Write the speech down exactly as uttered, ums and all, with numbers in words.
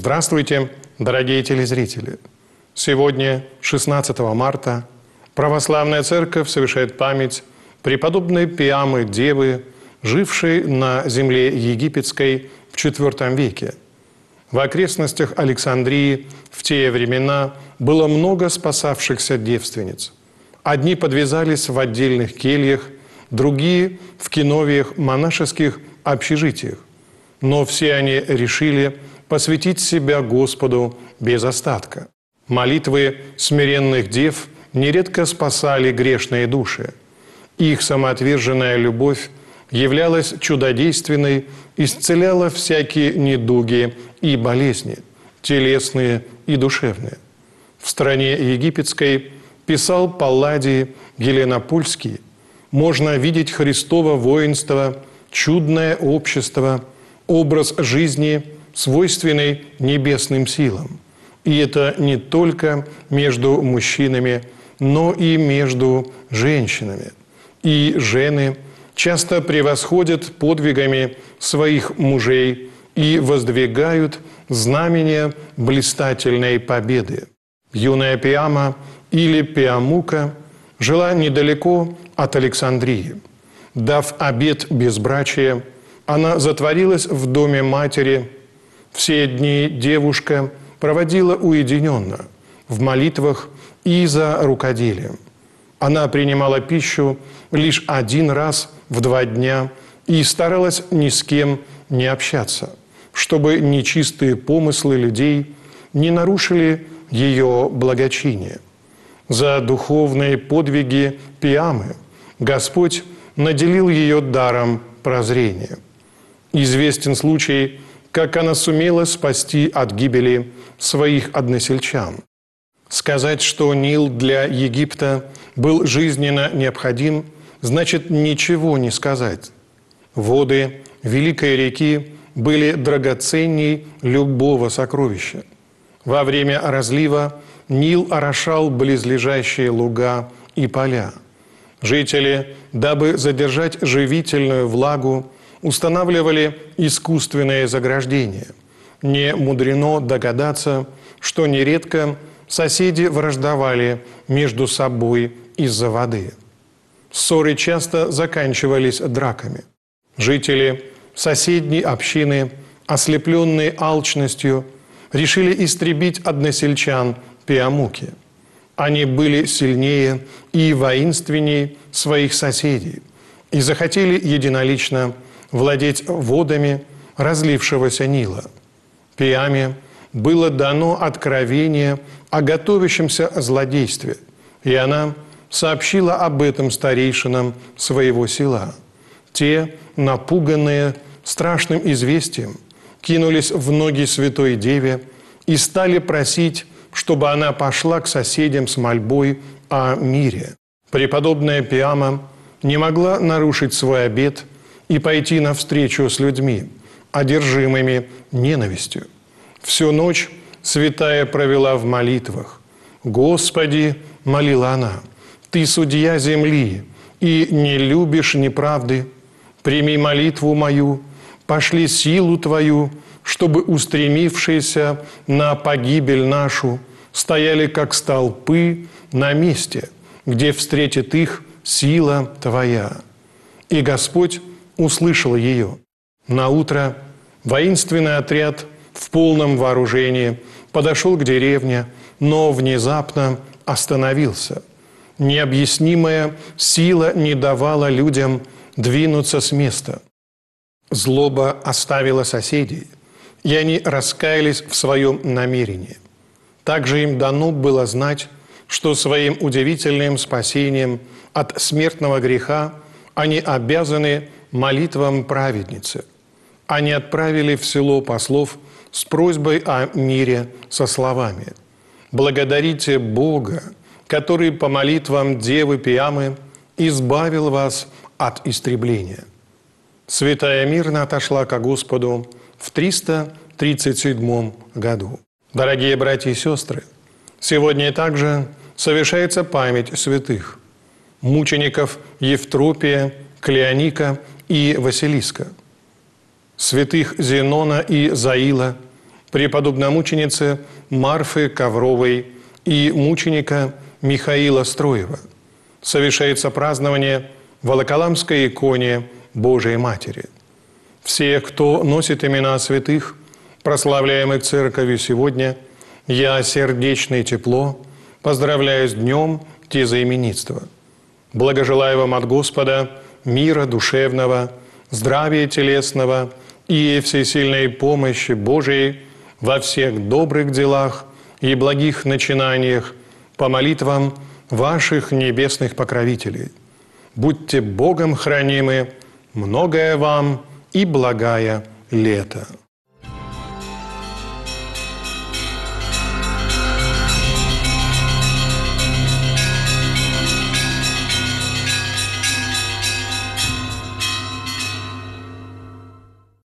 Здравствуйте, дорогие телезрители! Сегодня, шестнадцатого марта, Православная Церковь совершает память преподобной Пиамы Девы, жившей на земле египетской в четвёртом веке. В окрестностях Александрии в те времена было много спасавшихся девственниц. Одни подвязались в отдельных кельях, другие – в киновиях монашеских общежитиях. Но все они решили посвятить себя Господу без остатка. Молитвы смиренных дев нередко спасали грешные души. Их самоотверженная любовь являлась чудодейственной, исцеляла всякие недуги и болезни, телесные и душевные. В стране египетской, писал Палладий Еленопольский, можно видеть Христово воинство, чудное общество, образ жизни, свойственный небесным силам. И это не только между мужчинами, но и между женщинами. И жены часто превосходят подвигами своих мужей и воздвигают знамения блистательной победы. Юная Пиама или Пиамука жила недалеко от Александрии. Дав обет безбрачия, она затворилась в доме матери. Все дни девушка проводила уединенно, в молитвах и за рукоделием. Она принимала пищу лишь один раз в два дня и старалась ни с кем не общаться, чтобы нечистые помыслы людей не нарушили ее благочиние. За духовные подвиги Пиамы Господь наделил ее даром прозрения. Известен случай, как она сумела спасти от гибели своих односельчан. Сказать, что Нил для Египта был жизненно необходим, значит ничего не сказать. Воды великой реки были драгоценней любого сокровища. Во время разлива Нил орошал близлежащие луга и поля. Жители, дабы задержать живительную влагу, устанавливали искусственные заграждения. Не мудрено догадаться, что нередко соседи враждовали между собой из-за воды. Ссоры часто заканчивались драками. Жители соседней общины, ослепленные алчностью, решили истребить односельчан Пиамуки. Они были сильнее и воинственнее своих соседей и захотели единолично владеть водами разлившегося Нила. Пиаме было дано откровение о готовящемся злодействе, и она сообщила об этом старейшинам своего села. Те, напуганные страшным известием, кинулись в ноги святой Деве и стали просить, чтобы она пошла к соседям с мольбой о мире. Преподобная Пиама не могла нарушить свой обет и пойти навстречу с людьми, одержимыми ненавистью. Всю ночь святая провела в молитвах. «Господи, — молила она, — Ты судья земли и не любишь неправды. Прими молитву мою, пошли силу Твою, чтобы устремившиеся на погибель нашу стояли как столпы на месте, где встретит их сила Твоя». И Господь услышал ее. Наутро воинственный отряд в полном вооружении подошел к деревне, но внезапно остановился. Необъяснимая сила не давала людям двинуться с места. Злоба оставила соседей, и они раскаялись в своем намерении. Также им дано было знать, что своим удивительным спасением от смертного греха они обязаны молитвам праведницы. Они отправили в село послов с просьбой о мире со словами: «Благодарите Бога, который по молитвам Девы Пиамы избавил вас от истребления». Святая мирно отошла ко Господу в триста тридцать седьмом году. Дорогие братья и сестры, сегодня также совершается память святых мучеников Евтропия, Клеоника и Василиска, святых Зенона и Заила, преподобномученицы Марфы Ковровой и мученика Михаила Строева совершается празднование в Волоколамской иконе Божией Матери. Всех, кто носит имена святых, прославляемых Церковью сегодня, я сердечно и тепло поздравляю с днем тезаименитства. Благожелаю вам от Господа мира душевного, здравия телесного и всесильной помощи Божией во всех добрых делах и благих начинаниях по молитвам ваших небесных покровителей. Будьте Богом хранимы, многое вам и благая лето.